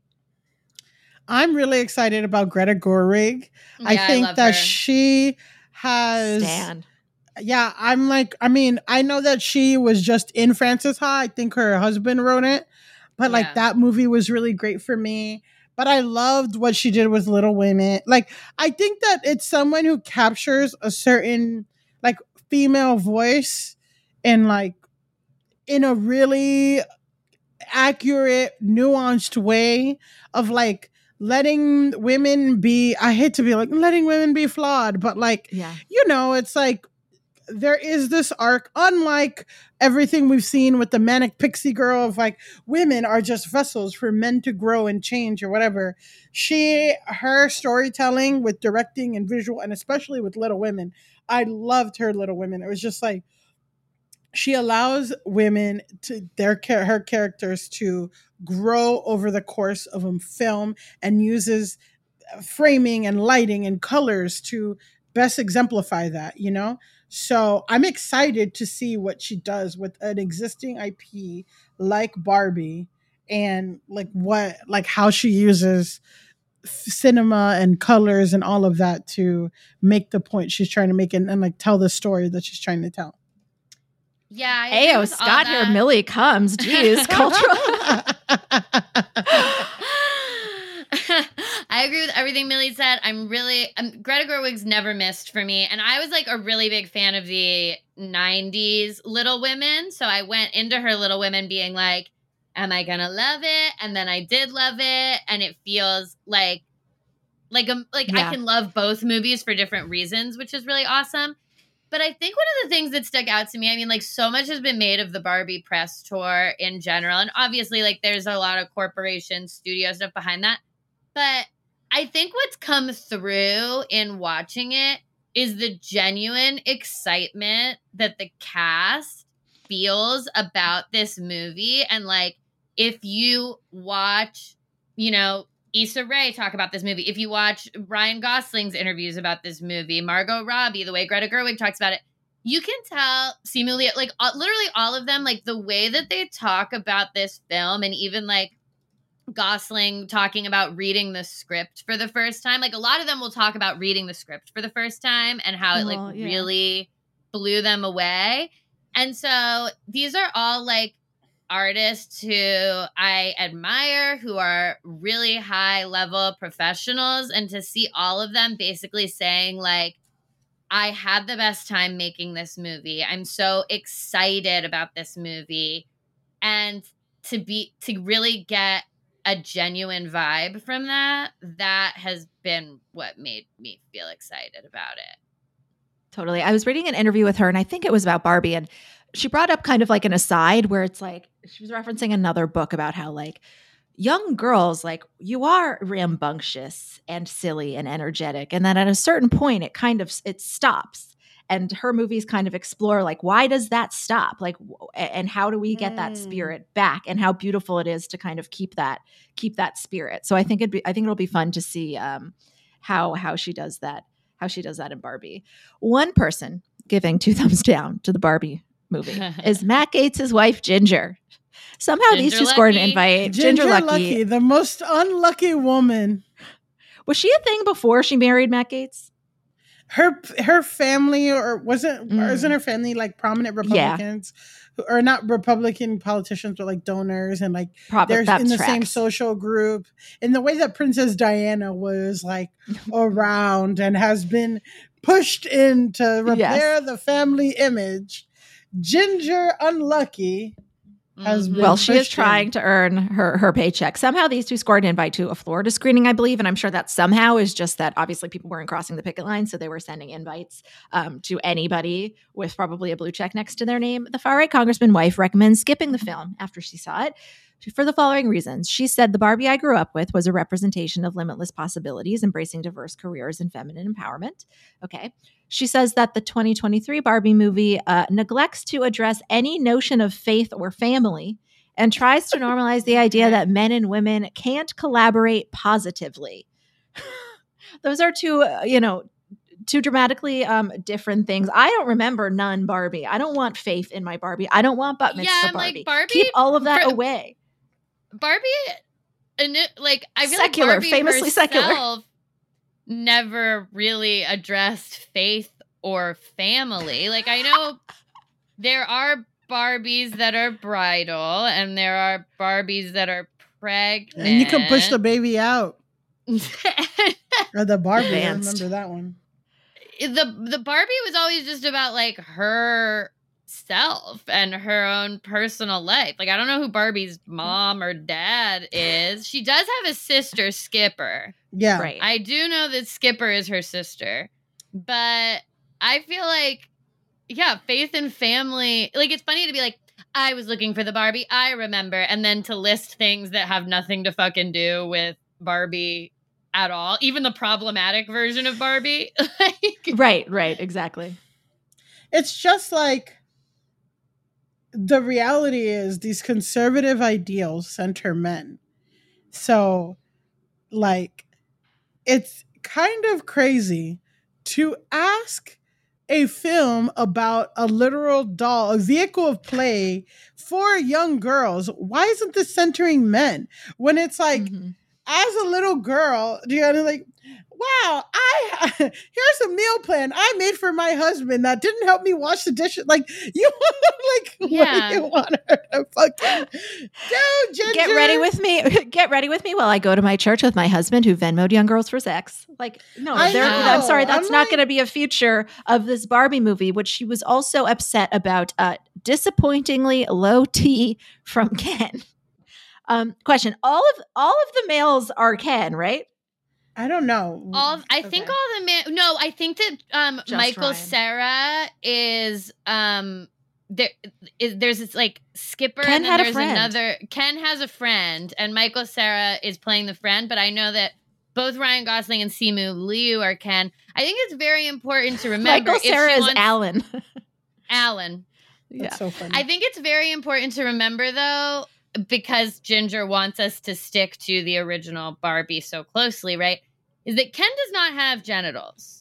I'm really excited about Greta Gerwig. I Yeah, I think love that her. she has Stan. Yeah, I'm like, I mean, I know that she was just in Frances Ha. I think her husband wrote it. But like Yeah. that movie was really great for me. but I loved what she did with Little Women. Like, I think that it's someone who captures a certain like female voice and like in a really accurate, nuanced way of like letting women be, I hate to be like letting women be flawed, but like, Yeah. you know, it's like there is this arc, unlike everything we've seen with the manic pixie girl of like women are just vessels for men to grow and change or whatever. She, her storytelling with directing and visual, and especially with Little Women, I loved her Little Women. It was just like, she allows women to their her characters to grow over the course of a film and uses framing and lighting and colors to best exemplify that, you know? So I'm excited to see what she does with an existing I P like Barbie and like what, like how she uses cinema and colors and all of that to make the point she's trying to make and, and like tell the story that she's trying to tell. Yeah. I agree Ayo, with all Scott here, that. Millie comes. Jeez, cultural. I agree with everything Millie said. I'm really, um, Greta Gerwig's never missed for me. And I was like a really big fan of the nineties Little Women. So I went into her Little Women being like, am I going to love it? And then I did love it. And it feels like, like, um, like Yeah. I can love both movies for different reasons, which is really awesome. But I think one of the things that stuck out to me, I mean, like so much has been made of the Barbie press tour in general. And obviously like there's a lot of corporation studio stuff behind that. But I think what's come through in watching it is the genuine excitement that the cast feels about this movie. And like, if you watch, you know, Issa Rae talk about this movie, if you watch Ryan Gosling's interviews about this movie, Margot Robbie, the way Greta Gerwig talks about it, you can tell seemingly like uh, literally all of them, like the way that they talk about this film, and even like Gosling talking about reading the script for the first time. Like a lot of them will talk about reading the script for the first time and how it like Oh, yeah. really blew them away. And so these are all like artists who I admire, who are really high level professionals, and to see all of them basically saying like, I had the best time making this movie. I'm so excited about this movie. And to be, to really get a genuine vibe from that, that has been what made me feel excited about it. Totally. I was reading an interview with her, and I think it was about Barbie, and she brought up kind of like an aside where it's like, she was referencing another book about how like young girls, like you are rambunctious and silly and energetic. And then at a certain point, it kind of, it stops. And her movies kind of explore like, why does that stop? Like, w- and how do we get Mm. that spirit back? And how beautiful it is to kind of keep that, keep that spirit. So I think it'd be, I think it'll be fun to see um, how, how she does that, how she does that in Barbie. One person giving two thumbs down to the Barbie movie is Matt Gaetz' wife, Ginger. Somehow Ginger these two scored an Lucky. invite. Ginger, Ginger, Lucky. Lucky, the most unlucky woman. Was she a thing before she married Matt Gaetz? Her her family, or wasn't Mm. or isn't her family like prominent Republicans, who or not Republican politicians, but like donors and like Probably they're that in the same tracks. social group. In the way that Princess Diana was like around and has been pushed in to repair the family image, Ginger Unlucky has been Well, she is pushed in. trying to earn her her paycheck. Somehow these two scored an invite to a Florida screening, I believe. And I'm sure that somehow is just that obviously people weren't crossing the picket line. So they were sending invites um, to anybody with probably a blue check next to their name. The far right congressman wife recommends skipping the film after she saw it for the following reasons. She said, the Barbie I grew up with was a representation of limitless possibilities, embracing diverse careers and feminine empowerment. Okay. She says that the twenty twenty-three Barbie movie uh, neglects to address any notion of faith or family and tries to normalize the idea that men and women can't collaborate positively. Those are two, uh, you know, two dramatically um, different things. I don't remember none Barbie. I don't want faith in my Barbie. I don't want butt mitzvah Yeah, I'm Barbie. like, Barbie- Keep all of that for- away. Barbie, and it, like I feel Secular, like Barbie famously secular. herself never really addressed faith or family. Like I know there are Barbies that are bridal, and there are Barbies that are pregnant. And you can push the baby out. Or the Barbie. Advanced. I remember that one. The the Barbie was always just about like her self and her own personal life. Like I don't know who Barbie's mom or dad is. She does have a sister, Skipper. Yeah. Right. I do know that Skipper is her sister. But I feel like, yeah, faith and family. Like it's funny to be like, I was looking for the Barbie, I remember, and then to list things that have nothing to fucking do with Barbie at all, even the problematic version of Barbie. Like, Right, right, exactly. It's just like the reality is these conservative ideals center men. So, like, it's kind of crazy to ask a film about a literal doll, a vehicle of play for young girls. Why isn't this centering men? When it's like, Mm-hmm. as a little girl, you know, like, wow, I here's a meal plan I made for my husband that didn't help me wash the dishes. Like, you like, Yeah. what do you want her to fucking do, Ginger? Get ready with me. Get ready with me while I go to my church with my husband who Venmoed young girls for sex. Like, no, I there- know. I'm sorry, that's I'm not like- going to be a feature of this Barbie movie, which she was also upset about uh, disappointingly low T from Ken. Um, question: All of all of the males are Ken, right? I don't know. all I think Okay. all the man. No, I think that um Just Michael Ryan. Sarah is um there is there's this like Skipper Ken and then had a there's friend. another Ken has a friend and Michael Sarah is playing the friend, but I know that both Ryan Gosling and Simu Liu are Ken. I think it's very important to remember Michael if she Sarah is wants- Alan. Alan. That's yeah. so funny. I think it's very important to remember, though, because Ginger wants us to stick to the original Barbie so closely, right? Is that Ken does not have genitals.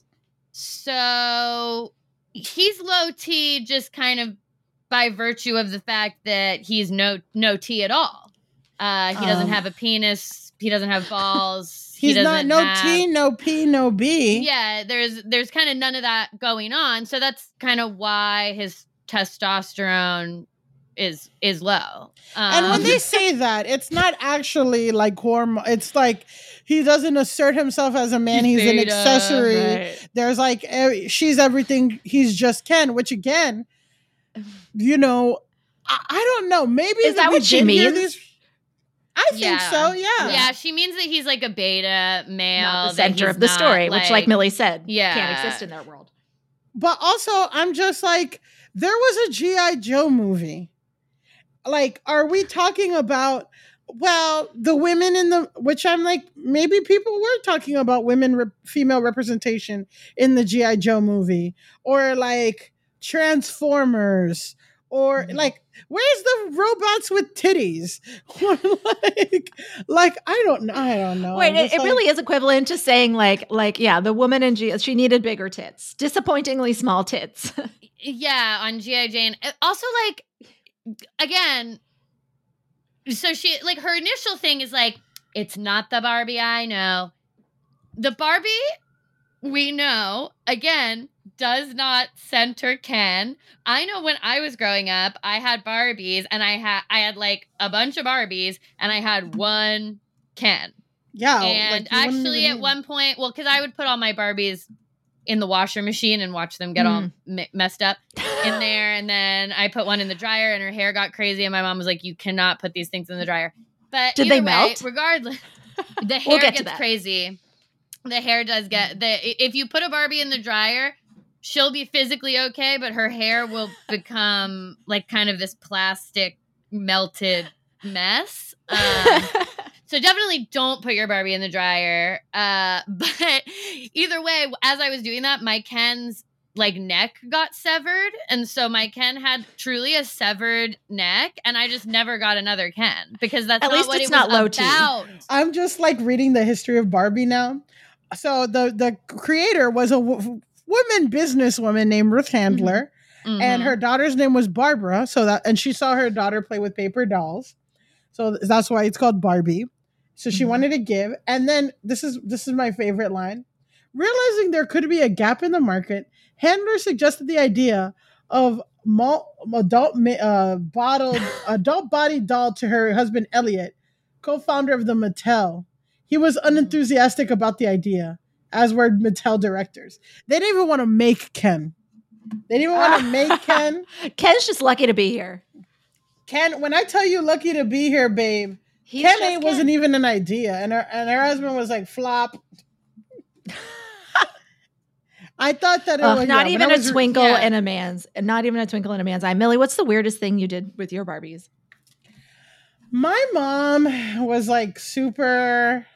So he's low T just kind of by virtue of the fact that he's no no T at all. Uh, he doesn't Um, have a penis. He doesn't have balls. he He's not doesn't no have, T, no P, no B. Yeah, there's there's kind of none of that going on. So that's kind of why his testosterone is is low. And when Um, they say that, it's not actually like hormone. It's like he doesn't assert himself as a man. He's, He's an beta, accessory. right. There's like eh, she's everything. He's just Ken. Which again, you know, I, I don't know. Maybe Is that we what she did hear means? these- I think Yeah. so. Yeah. yeah, she means that he's like a beta male, Not the that center he's of the not, story, which, like Millie said, Yeah. can't exist in their world. But also, I'm just like, there was a G I. Joe movie. Like, are we talking about, well, the women in the, which I'm like, maybe people were talking about women, re- female representation in the G I. Joe movie, or like Transformers, or Mhm. like, where's the robots with titties? Or like, like, I don't know. I don't know. Wait, I'm it, just it like- really is equivalent to saying like, like, yeah, the woman in G, she needed bigger tits, disappointingly small tits. Yeah, on G I. Jane. Also, like, again, so she, like, her initial thing is like, it's not the Barbie I know. The Barbie we know, again, does not center Ken. I know when I was growing up, I had Barbies and I had, I had like a bunch of Barbies and I had one Ken. Yeah. And like, you wouldn't actually, even at need- one point, well, because I would put all my Barbies in the washer machine and watch them get all Mm. m- messed up in there. And then I put one in the dryer and her hair got crazy. And my mom was like, you cannot put these things in the dryer. But Did either they way, melt? regardless, the hair We'll get to gets that. crazy. The hair does get, the if you put a Barbie in the dryer, she'll be physically okay, but her hair will become like kind of this plastic melted mess. Um, So definitely don't put your Barbie in the dryer. Uh, but either way, as I was doing that, my Ken's like neck got severed. And so my Ken had truly a severed neck. And I just never got another Ken because that's At not least what it's it not was low T. about. I'm just like reading the history of Barbie now. So the the creator was a w- woman businesswoman named Ruth Handler, Mhm. and her daughter's name was Barbara. So that and she saw her daughter play with paper dolls, so that's why it's called Barbie. So she Mhm. wanted to give, and then this is this is my favorite line. Realizing there could be a gap in the market, Handler suggested the idea of mul- adult ma- uh, bottled adult body doll to her husband Elliot, co-founder of the Mattel. He was unenthusiastic about the idea, as were Mattel directors. They didn't even want to make Ken. They didn't even want to make Ken. Ken's just lucky to be here. Ken, when I tell you lucky to be here, babe, He's Ken just ain't wasn't Ken. even an idea. And her and her husband was like, flop. I thought that it Ugh, was not yeah, even when I a was- twinkle yeah. in a man's, not even a twinkle in a man's eye. Millie, what's the weirdest thing you did with your Barbies? My mom was like super,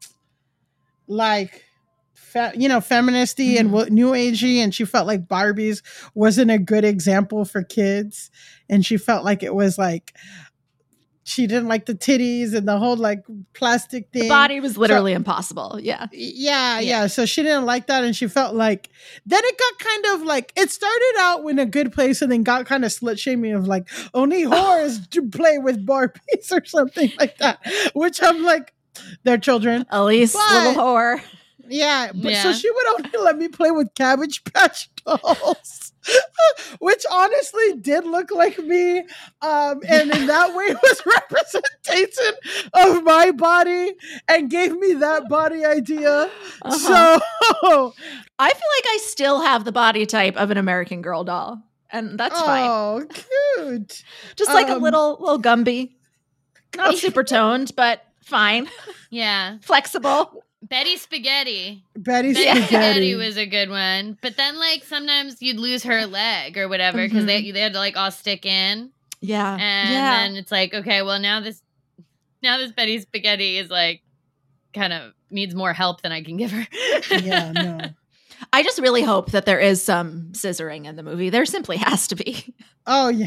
like, fe- you know, feministy and wo- new agey, and she felt like Barbies wasn't a good example for kids, and she felt like it was like she didn't like the titties and the whole like plastic thing. The body was So- literally impossible. Yeah. yeah, yeah. So she didn't like that, and she felt like then it got kind of like it started out in a good place, and then got kind of slut shaming of like only whores do play with Barbies or something like that. Which I'm like, they're children. Elise, But- little whore. Yeah, but so Yeah. she would only let me play with Cabbage Patch dolls, which honestly did look like me, um, and in that way was representation of my body and gave me that body idea. Uh-huh. So, I feel like I still have the body type of an American Girl doll, and that's fine. oh, cute. Just like a um, little little Gumby, not super toned, but fine, Yeah. flexible. Betty Spaghetti. Betty Betty Spaghetti. Spaghetti was a good one. But then, like, sometimes you'd lose her leg or whatever because they, they had to, like, all stick in. Yeah, And yeah. then it's like, okay, well, now this now this Betty Spaghetti is, like, kind of needs more help than I can give her. Yeah, no. I just really hope that there is some scissoring in the movie. There simply has to be. Oh, yeah.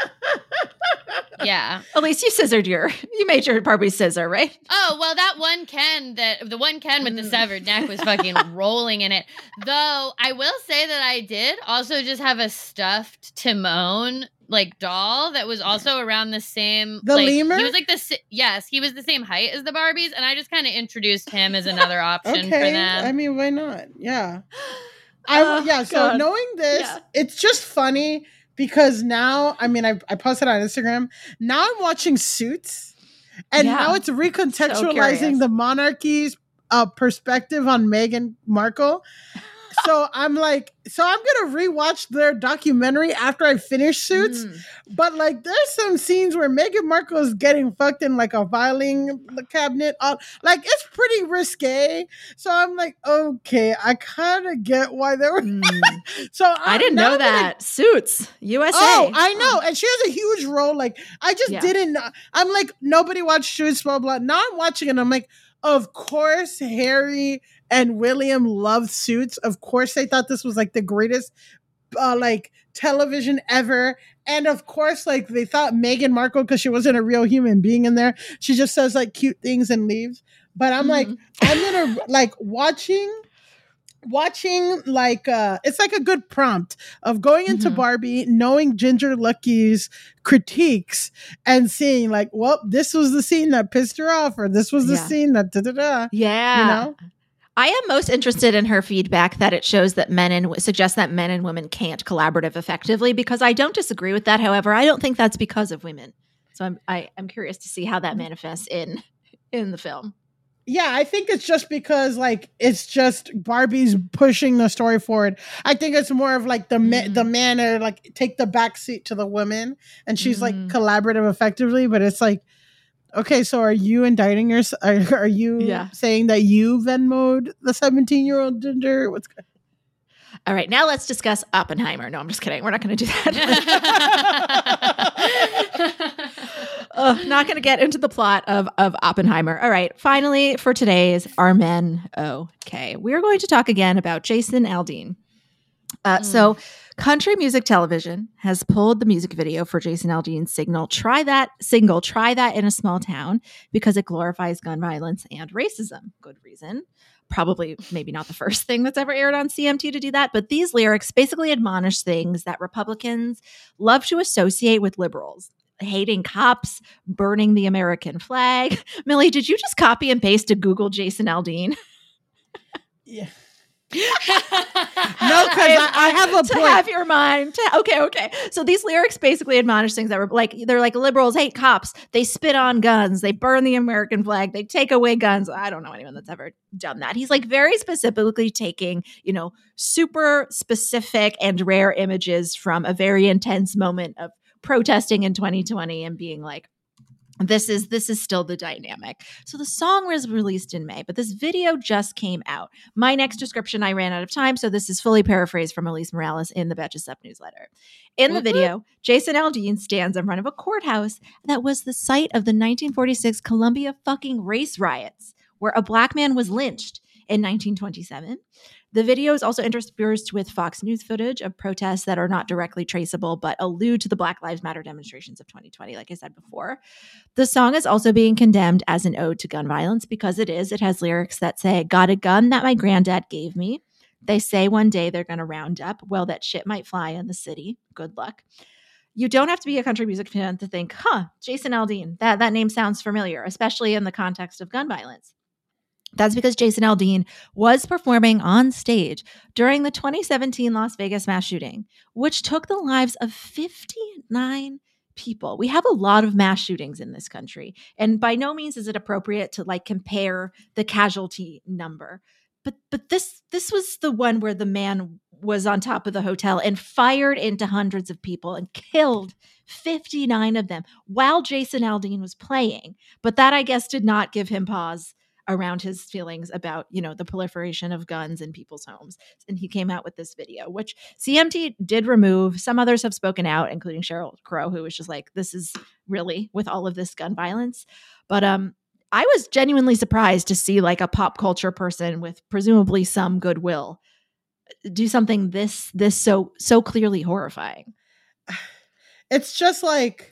Yeah. At least you scissored your, you made your Barbie scissor, right? Oh, well, that one Ken, that the one Ken with the severed neck was fucking rolling in it. Though, I will say that I did also just have a stuffed Timon, like, doll that was also around the same. The like, lemur? He was like the, si- yes, he was the same height as the Barbies, and I just kind of introduced him as another option for Okay. them. I mean, why not? Yeah. I, Oh, yeah, so God. knowing this, Yeah. it's just funny because now, I mean, I, I posted on Instagram. Now I'm watching Suits, and Yeah. now it's So recontextualizing curious. the monarchy's uh, perspective on Meghan Markle. So I'm like, so I'm gonna rewatch their documentary after I finish Suits. Mm. But like, there's some scenes where Meghan Markle is getting fucked in like a filing cabinet. Uh, like, it's pretty risque. So I'm like, okay, I kind of get why they were. Mm. So I I'm didn't now know gonna- that. Suits, U S A. Oh, I know, and she has a huge role. Like, I just Yeah. didn't. know. I'm like, nobody watched Suits, blah blah. Now I'm watching it. And I'm like, of course, Harry and William loved Suits. Of course, they thought this was like the greatest, uh, like television ever. And of course, like they thought Meghan Markle, because she wasn't a real human being in there, she just says like cute things and leaves. But I'm like, I'm gonna like watching. Watching like uh it's like a good prompt of going into Mhm. Barbie, knowing Ginger Lucky's critiques and seeing like, well, this was the scene that pissed her off, or this was the Yeah. scene that da da da. Yeah. You know? I am most interested in her feedback that it shows that men and suggests that men and women can't collaborate effectively, because I don't disagree with that. However, I don't think that's because of women. So I'm I, I'm curious to see how that manifests in in the film. Yeah, I think it's just because like it's just Barbie's pushing the story forward. I think it's more of like the ma- Mm. the man are like take the back seat to the women, and she's like Mm. collaborative effectively. But it's like, okay, so are you indicting yourself? Are, are you Yeah. saying that you Venmo'd the seventeen year old Ginger? What's good? All right, now let's discuss Oppenheimer. No, I'm just kidding. We're not going to do that. Ugh, not going to get into the plot of, of Oppenheimer. All right, finally for today's Are Men Okay? We're going to talk again about Jason Aldean. Uh, So, Country Music Television has pulled the music video for Jason Aldean's signal. Try that single. Try that in a small town, because it glorifies gun violence and racism. Good reason. Probably maybe not the first thing that's ever aired on C M T to do that, but these lyrics basically admonish things that Republicans love to associate with liberals. Hating cops, burning the American flag. Millie, did you just copy and paste to Google Jason Aldean? Yeah. No, because I, I have a to point. have your mind. To, okay, okay. So these lyrics basically admonish things that were like, they're like liberals hate cops. They spit on guns. They burn the American flag. They take away guns. I don't know anyone that's ever done that. He's like very specifically taking, you know, super specific and rare images from a very intense moment of protesting in twenty twenty and being like, This is this is still the dynamic. So the song was released in May, but this video just came out. My next description, I ran out of time, so this is fully paraphrased from Elise Morales in the Betches Up newsletter. In the Mhm. video, Jason Aldean stands in front of a courthouse that was the site of the nineteen forty-six Columbia fucking race riots, where a black man was lynched in nineteen twenty-seven. The video is also interspersed with Fox News footage of protests that are not directly traceable, but allude to the Black Lives Matter demonstrations of twenty twenty, like I said before. The song is also being condemned as an ode to gun violence because it is. It has lyrics that say, got a gun that my granddad gave me. They say one day they're going to round up. Well, that shit might fly in the city. Good luck. You don't have to be a country music fan to think, huh, Jason Aldean, that, that name sounds familiar, especially in the context of gun violence. That's because Jason Aldean was performing on stage during the twenty seventeen Las Vegas mass shooting, which took the lives of fifty-nine people. We have a lot of mass shootings in this country, and by no means is it appropriate to like compare the casualty number. But but this this was the one where the man was on top of the hotel and fired into hundreds of people and killed fifty-nine of them while Jason Aldean was playing. But that, I guess, did not give him pause around his feelings about, you know, the proliferation of guns in people's homes. And he came out with this video, which C M T did remove. Some others have spoken out, including Sheryl Crow, who was just like, this is really with all of this gun violence. But um, I was genuinely surprised to see like a pop culture person with presumably some goodwill do something this, this so, so clearly horrifying. It's just like,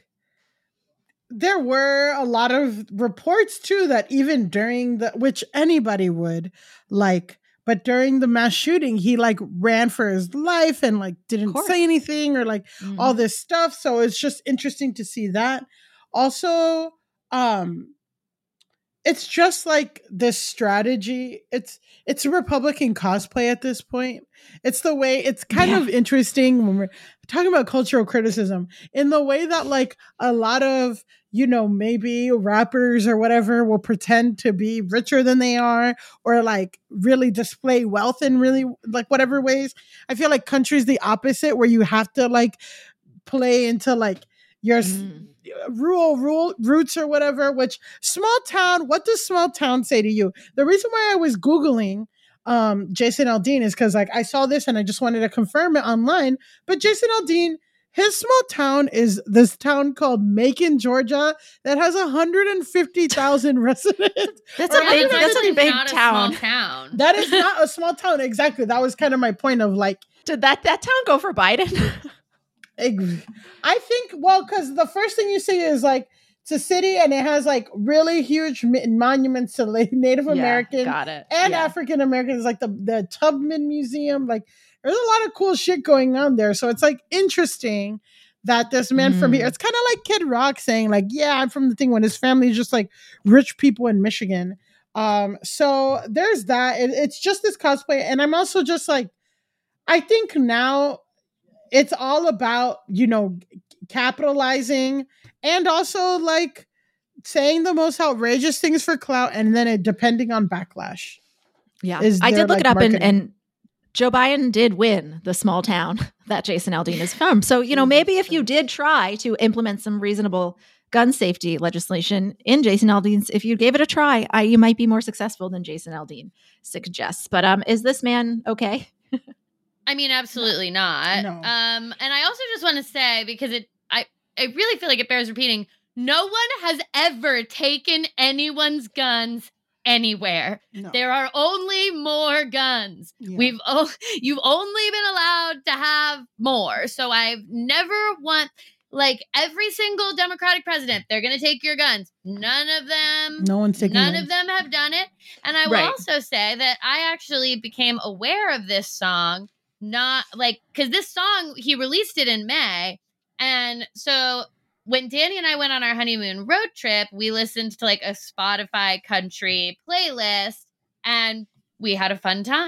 there were a lot of reports too that even during the, which anybody would like, but during the mass shooting, he like ran for his life and like didn't say anything or like mm-hmm. all this stuff. So it's just interesting to see that. Also, um, it's just like this strategy. It's it's a Republican cosplay at this point. It's the way, it's kind yeah. of interesting when we're talking about cultural criticism in the way that like a lot of, you know, maybe rappers or whatever will pretend to be richer than they are or like really display wealth in really like whatever ways. I feel like country's the opposite, where you have to like play into like your mm. rural, rural roots or whatever, which small town, what does small town say to you? The reason why I was Googling um, Jason Aldean is because like I saw this and I just wanted to confirm it online, but Jason Aldean, his small town is this town called Macon, Georgia, that has one hundred fifty thousand residents. That's a big, that's a big not town. A small town. That is not a small town. Exactly. That was kind of my point of like, did that that town go for Biden? I think, well, because the first thing you see is like, it's a city and it has like really huge monuments to Native yeah, American got it. and yeah. African Americans, like the, the Tubman Museum. Like there's a lot of cool shit going on there. So it's like interesting that this man mm. from here, it's kind of like Kid Rock saying like, yeah, I'm from the thing when his family is just like rich people in Michigan. Um, so there's that. It, it's just this cosplay. And I'm also just like, I think now it's all about, you know, capitalizing and also like saying the most outrageous things for clout and then it depending on backlash. Yeah. I did look like, it up and, and Joe Biden did win the small town that Jason Aldean is from. So, you know, maybe if you did try to implement some reasonable gun safety legislation in Jason Aldean's, if you gave it a try, I, you might be more successful than Jason Aldean suggests. But um, is this man okay? I mean, absolutely not. No. Um, and I also just want to say, because it, I, I really feel like it bears repeating, no one has ever taken anyone's guns anywhere. No. There are only more guns. Yeah. We've o- you've only been allowed to have more. So I've never want like every single Democratic president, they're going to take your guns. None of them. No one's taking None guns. of them have done it. And I will Right. also say that I actually became aware of this song. Not like, because this song, he released it in May. And so when Danny and I went on our honeymoon road trip, we listened to like a Spotify country playlist and we had a fun time.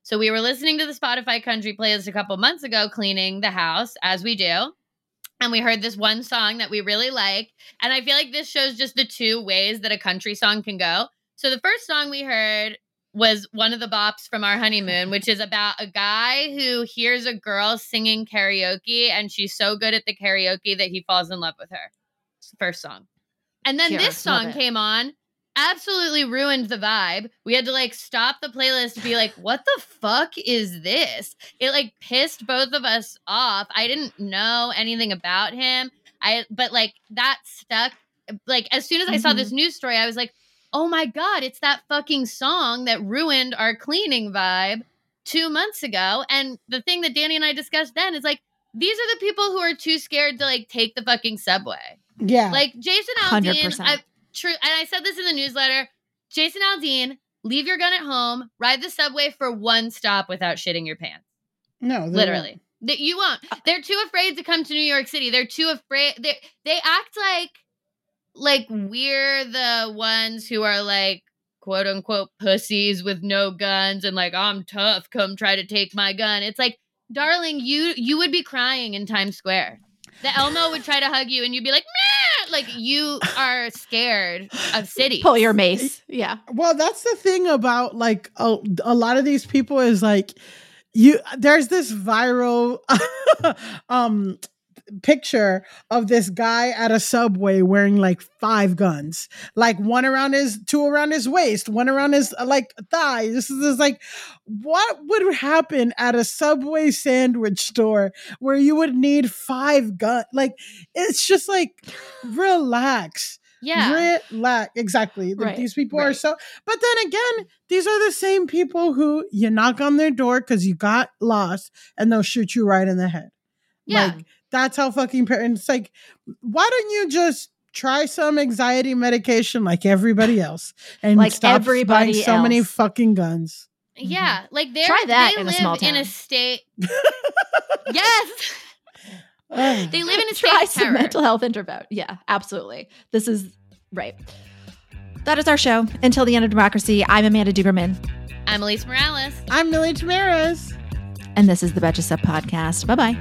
So we were listening to the Spotify country playlist a couple months ago, cleaning the house, as we do. And we heard this one song that we really like. And I feel like this shows just the two ways that a country song can go. So the first song we heard was one of the bops from our honeymoon, which is about a guy who hears a girl singing karaoke, and she's so good at the karaoke that he falls in love with her. It's the first song. And then Cute. this song came on, absolutely ruined the vibe. We had to like stop the playlist to be like, what the fuck is this? It like pissed both of us off. I didn't know anything about him. I but like that stuck. Like as soon as I mm-hmm. saw this news story, I was like, oh my God, it's that fucking song that ruined our cleaning vibe two months ago. And the thing that Danny and I discussed then is like, these are the people who are too scared to like take the fucking subway. Yeah. Like Jason Aldean, I, true, and I said this in the newsletter, Jason Aldean, leave your gun at home, ride the subway for one stop without shitting your pants. No. Literally. That you won't. They're too afraid to come to New York City. They're too afraid. They they act like like we're the ones who are like quote unquote pussies with no guns and like, I'm tough, come try to take my gun. It's like, darling, you you would be crying in Times Square. The Elmo would try to hug you and you'd be like, nah! Like you are scared of cities. Pull your mace. Yeah. Well, that's the thing about like a, a lot of these people is like you there's this viral um picture of this guy at a subway wearing like five guns, like one around his, two around his waist, one around his like thigh. This is this like, what would happen at a Subway sandwich store where you would need five guns? Like, it's just like, relax. Yeah. Relax. Exactly. Right. These people right. are so, but then again, these are the same people who you knock on their door because you got lost and they'll shoot you right in the head. Yeah. Like, that's how fucking parents, like, why don't you just try some anxiety medication like everybody else and like stop everybody buying so else. many fucking guns? Yeah. Like they're, Try that they in live a small town. in a state. Yes. They live in a state Try of some terror. mental health intervention. Yeah, absolutely. This is right. That is our show. Until the end of democracy, I'm Amanda Duberman. I'm Elise Morales. I'm Millie Tamaris. And this is the Betches Up Podcast. Bye-bye.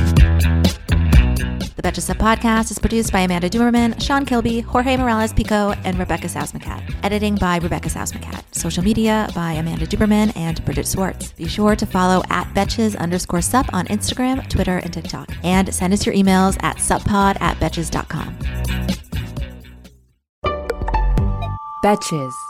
The Betches Up Podcast is produced by Amanda Duberman, Sean Kilby, Jorge Morales-Pico, and Rebecca Sausmacat. Editing by Rebecca Sausmacat. Social media by Amanda Duberman and Bridget Swartz. Be sure to follow at Betches underscore sup on Instagram, Twitter, and TikTok. And send us your emails at suppod at betches dot com. Betches.